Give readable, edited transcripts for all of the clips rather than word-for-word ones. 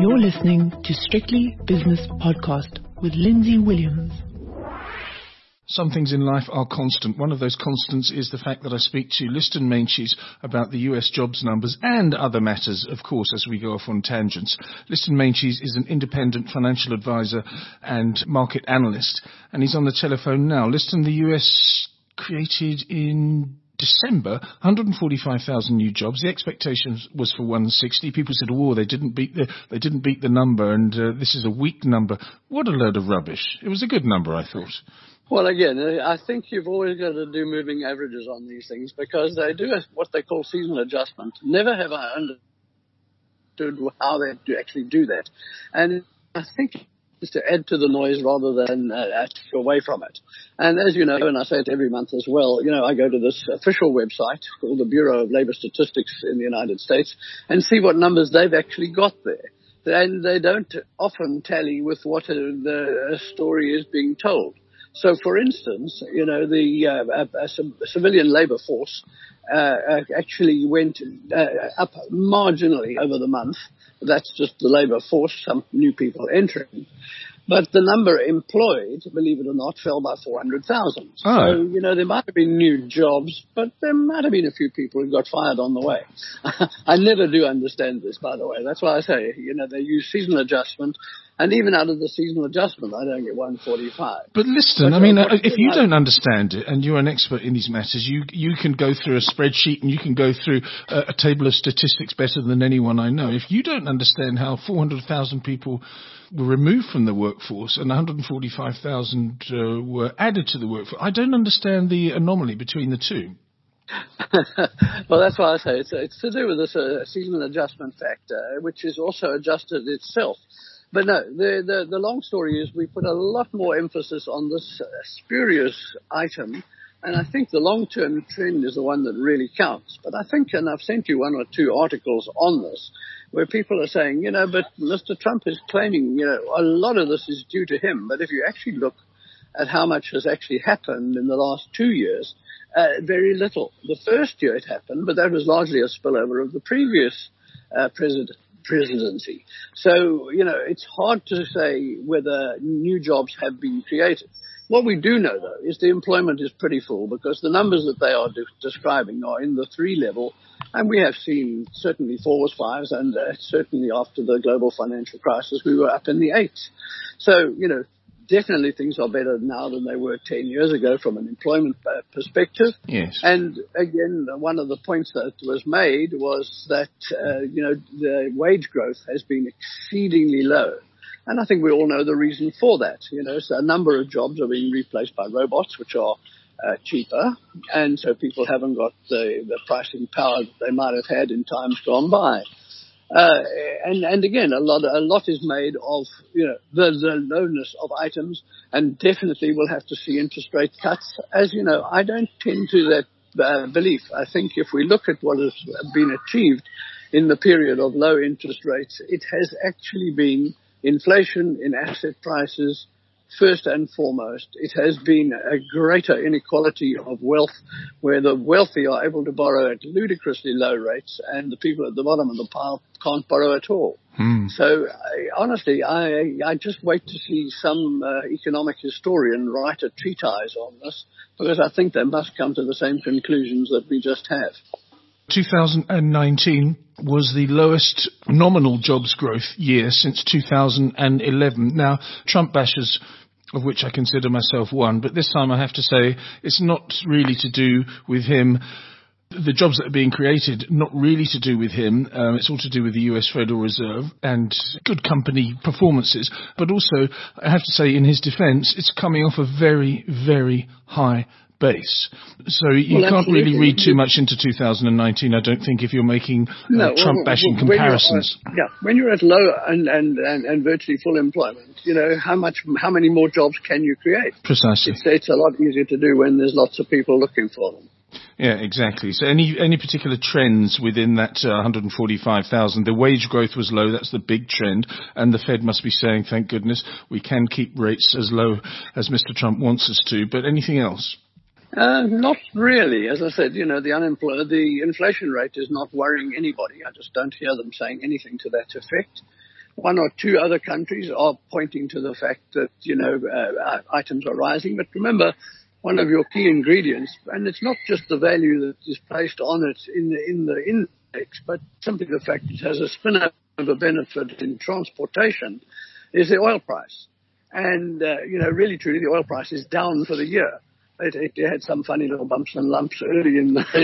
You're listening to Strictly Business Podcast with Lindsay Williams. Some things in life are constant. One of those constants is the fact that I speak to Liston Meintjes about the US jobs numbers and other matters, of course, as we go off on tangents. Liston Meintjes is an independent financial advisor and market analyst, and he's on the telephone now. Liston, the US created in December, 145,000 new jobs. The expectation was for 160. People said, "Oh, they didn't beat the number, and this is a weak number." What a load of rubbish! It was a good number, I thought. Well, again, I think you've always got to do moving averages on these things because they do what they call seasonal adjustment. Never have I understood how they actually do that, and I think is to add to the noise rather than take away from it. And as you know, and I say it every month as well, I go to this official website called the Bureau of Labor Statistics in the United States and see what numbers they've actually got there. And they don't often tally with what the story is being told. So, for instance, the civilian labor force actually went up marginally over the month. That's just the labor force, some new people entering. But the number employed, believe it or not, fell by 400,000. Oh. So, there might have been new jobs, but there might have been a few people who got fired on the way. I never do understand this, by the way. That's why I say, they use seasonal adjustment. And even out of the seasonal adjustment, I don't get 145. But listen, if you don't understand it, and you're an expert in these matters, you can go through a spreadsheet and you can go through a table of statistics better than anyone I know. If you don't understand how 400,000 people were removed from the workforce and 145,000 were added to the workforce, I don't understand the anomaly between the two. Well, that's why I say it's to do with this seasonal adjustment factor, which is also adjusted itself. But no, the long story is we put a lot more emphasis on this spurious item, and I think the long-term trend is the one that really counts. But I think, and I've sent you one or two articles on this, where people are saying, but Mr. Trump is claiming, a lot of this is due to him. But if you actually look at how much has actually happened in the last 2 years, very little. The first year it happened, but that was largely a spillover of the previous presidency. So, it's hard to say whether new jobs have been created. What we do know, though, is the employment is pretty full because the numbers that they are describing are in the 3 level, and we have seen certainly 4s, 5s, and certainly after the global financial crisis, we were up in the 8s. So, definitely things are better now than they were 10 years ago from an employment perspective. Yes. And again, one of the points that was made was that, the wage growth has been exceedingly low. And I think we all know the reason for that. So a number of jobs are being replaced by robots, which are cheaper. And so people haven't got the pricing power that they might have had in times gone by. And again, a lot is made of, the lowness of items, and definitely we'll have to see interest rate cuts. As you know, I don't tend to that belief. I think if we look at what has been achieved in the period of low interest rates, it has actually been inflation in asset prices. First and foremost, it has been a greater inequality of wealth where the wealthy are able to borrow at ludicrously low rates and the people at the bottom of the pile can't borrow at all. So honestly, I just wait to see some economic historian write a treatise on this because I think they must come to the same conclusions that we just have. 2019 was the lowest nominal jobs growth year since 2011. Now, Trump bashers, of which I consider myself one, but this time I have to say it's not really to do with him. The jobs that are being created, not really to do with him. It's all to do with the US Federal Reserve and good company performances. But also, I have to say, in his defense, it's coming off a very, very high base. So you can't really read too much into 2019, I don't think, if you're making Trump-bashing comparisons. When you're at low and virtually full employment, how many more jobs can you create? Precisely. It's a lot easier to do when there's lots of people looking for them. Yeah, exactly. So any particular trends within that 145,000? The wage growth was low. That's the big trend. And the Fed must be saying, thank goodness, we can keep rates as low as Mr. Trump wants us to. But anything else? Not really. As I said, the inflation rate is not worrying anybody. I just don't hear them saying anything to that effect. one or two other countries are pointing to the fact that, items are rising. But remember, one of your key ingredients, and it's not just the value that is placed on it in the index, but simply the fact it has a spin-over benefit in transportation, is the oil price. And, really truly, the oil price is down for the year. It had some funny little bumps and lumps early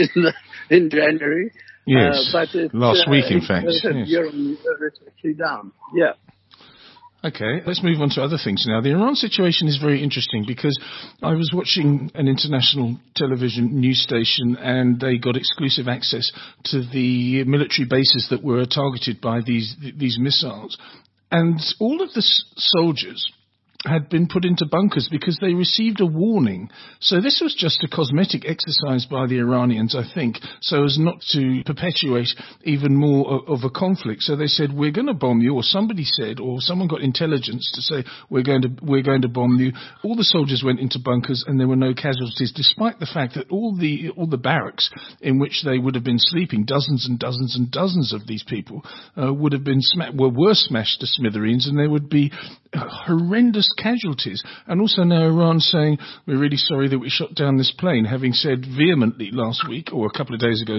in January. Yes, but last week, in fact. Yes. Year on year, it's actually down. Yeah. Okay, let's move on to other things now. The Iran situation is very interesting because I was watching an international television news station and they got exclusive access to the military bases that were targeted by these missiles. And all of the soldiers had been put into bunkers because they received a warning. So this was just a cosmetic exercise by the Iranians, I think, so as not to perpetuate even more of a conflict. So they said, we're going to bomb you, or somebody said, or someone got intelligence to say, we're going to bomb you. All the soldiers went into bunkers and there were no casualties, despite the fact that all the barracks in which they would have been sleeping, dozens and dozens and dozens of these people, would have been were smashed to smithereens, and there would be horrendous casualties. And also now Iran saying, we're really sorry that we shot down this plane, having said vehemently last week, or a couple of days ago,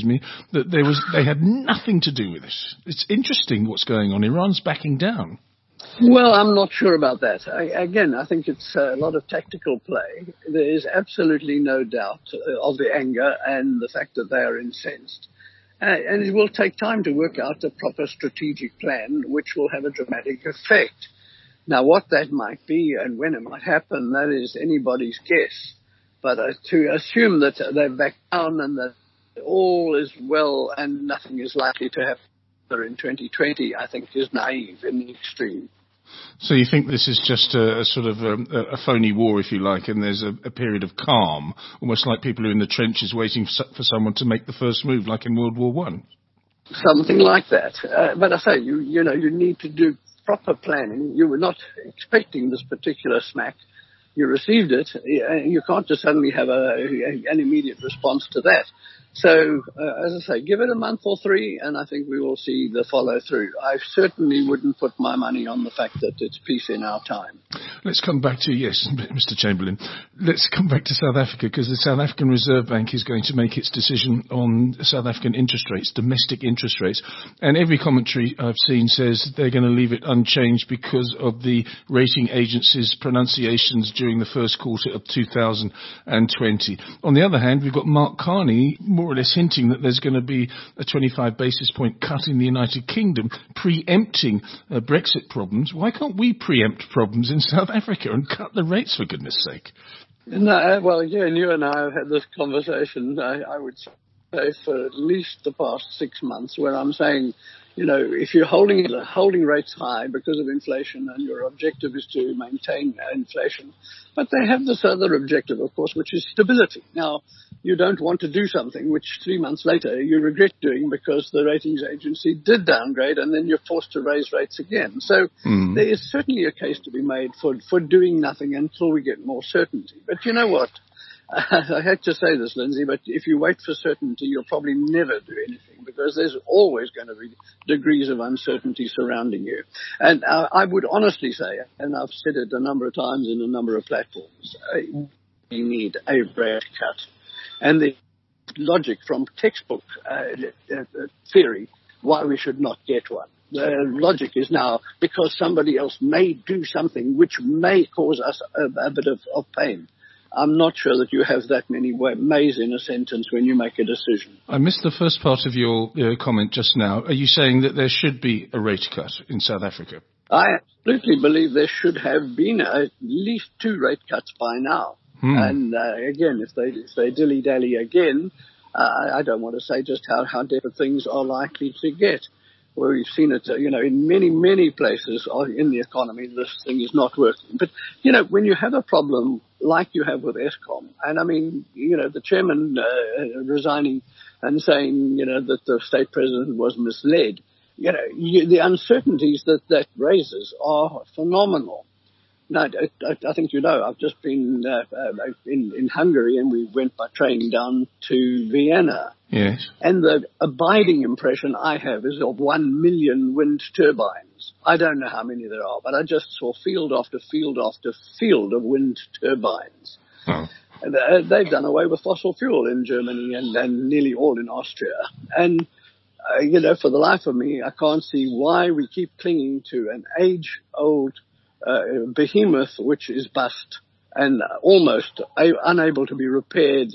that they had nothing to do with this. It's interesting what's going on. Iran's backing down. Well, I'm not sure about that. I think it's a lot of tactical play. There is absolutely no doubt of the anger and the fact that they are incensed. And it will take time to work out a proper strategic plan, which will have a dramatic effect. Now, what that might be and when it might happen, that is anybody's guess. But to assume that they've backed down and that all is well and nothing is likely to happen in 2020, I think is naive in the extreme. So you think this is just a sort of a phony war, if you like, and there's a period of calm, almost like people who are in the trenches waiting for someone to make the first move, like in World War I? Something like that. But I say, you need to do proper planning. You were not expecting this particular smack. You received it. You can't just suddenly have an immediate response to that. So, as I say, give it a month or three, and I think we will see the follow through. I certainly wouldn't put my money on the fact that it's peace in our time. Let's come back to, yes, Mr. Chamberlain. Let's come back to South Africa, because the South African Reserve Bank is going to make its decision on South African interest rates, domestic interest rates. And every commentary I've seen says they're going to leave it unchanged because of the rating agencies' pronunciations during the first quarter of 2020. On the other hand, we've got Mark Carney more or less hinting that there's going to be a 25 basis point cut in the United Kingdom, preempting Brexit problems. Why can't we preempt problems in South Africa and cut the rates, for goodness sake? No, well, again, you and I have had this conversation, I would say, for at least the past 6 months, where I'm saying, if you're holding rates high because of inflation and your objective is to maintain inflation, but they have this other objective, of course, which is stability. Now, you don't want to do something which 3 months later you regret doing because the ratings agency did downgrade and then you're forced to raise rates again. So there is certainly a case to be made for doing nothing until we get more certainty. But you know what? I hate to say this, Lindsay, but if you wait for certainty, you'll probably never do anything because there's always going to be degrees of uncertainty surrounding you. And I would honestly say, and I've said it a number of times in a number of platforms, we need a rate cut. And the logic from textbook theory why we should not get one. The logic is now because somebody else may do something which may cause us a bit of pain. I'm not sure that you have that many mays in a sentence when you make a decision. I missed the first part of your comment just now. Are you saying that there should be a rate cut in South Africa? I absolutely believe there should have been at least 2 rate cuts by now. And again, if they dilly-dally again, I don't want to say just how different things are likely to get. Where we've seen it, in many, many places in the economy, this thing is not working. But, when you have a problem like you have with Eskom, and I mean, the chairman resigning and saying, that the state president was misled, the uncertainties that raises are phenomenal. No, I think you know, I've just been in Hungary, and we went by train down to Vienna. Yes. And the abiding impression I have is of 1 million wind turbines. I don't know how many there are, but I just saw field after field after field of wind turbines. Oh. And, they've done away with fossil fuel in Germany and nearly all in Austria. And, for the life of me, I can't see why we keep clinging to an age-old behemoth which is bust and almost unable to be repaired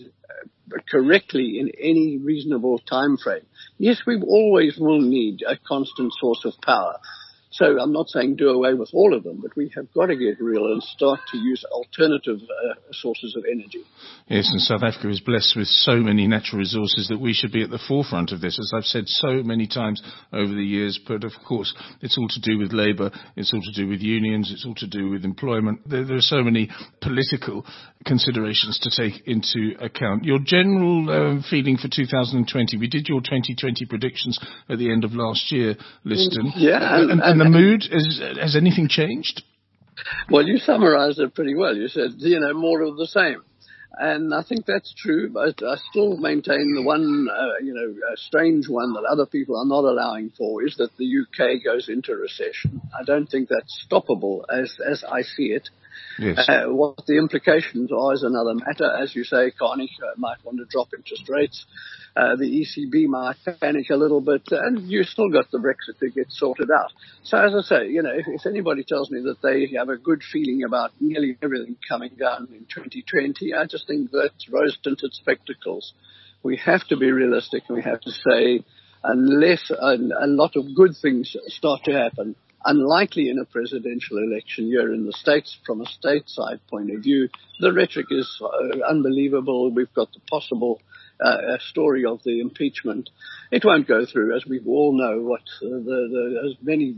correctly in any reasonable time frame. Yes, we always will need a constant source of power. So I'm not saying do away with all of them, but we have got to get real and start to use alternative sources of energy. Yes, and South Africa is blessed with so many natural resources that we should be at the forefront of this, as I've said so many times over the years. But of course, it's all to do with labour, it's all to do with unions, it's all to do with employment. There are so many political considerations to take into account. Your general feeling for 2020, we did your 2020 predictions at the end of last year, Liston. Yeah, and the mood, has anything changed? Well, you summarised it pretty well. You said, more of the same. And I think that's true, but I still maintain the one, a strange one that other people are not allowing for is that the UK goes into recession. I don't think that's stoppable as I see it. Yes. What the implications are is another matter. As you say, Carney might want to drop interest rates. The ECB might panic a little bit, and you still got the Brexit to get sorted out. So as I say, if anybody tells me that they have a good feeling about nearly everything coming down in 2020, I just think that's rose-tinted spectacles. We have to be realistic, and we have to say, unless a lot of good things start to happen, unlikely in a presidential election year in the States, from a stateside point of view, the rhetoric is unbelievable. We've got the possible story of the impeachment. It won't go through, as we all know. What as many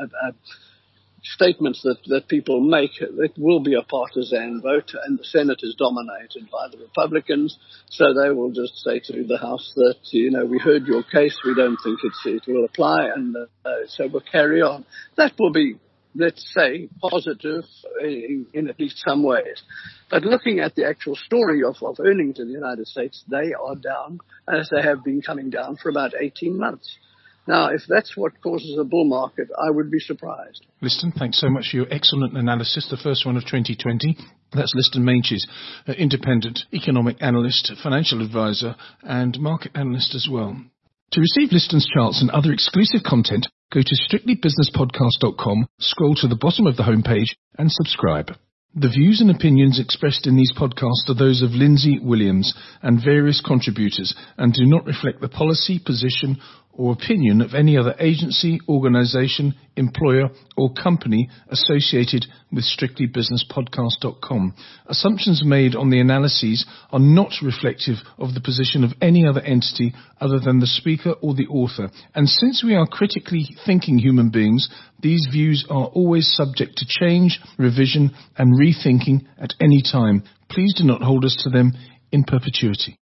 statements that people make, it will be a partisan vote, and the Senate is dominated by the Republicans, so they will just say to the House that, we heard your case, we don't think it will apply, and so we'll carry on. That will be, let's say, positive in at least some ways. But looking at the actual story of earnings in the United States, they are down, as they have been coming down for about 18 months. Now, if that's what causes a bull market, I would be surprised. Liston, thanks so much for your excellent analysis, the first one of 2020. That's Liston Meintjes, independent economic analyst, financial advisor, and market analyst as well. To receive Liston's charts and other exclusive content, go to strictlybusinesspodcast.com, scroll to the bottom of the homepage, and subscribe. The views and opinions expressed in these podcasts are those of Lindsay Williams and various contributors and do not reflect the policy, position, or opinion of any other agency, organisation, employer, or company associated with strictlybusinesspodcast.com. Assumptions made on the analyses are not reflective of the position of any other entity other than the speaker or the author. And since we are critically thinking human beings, these views are always subject to change, revision, and rethinking at any time. Please do not hold us to them in perpetuity.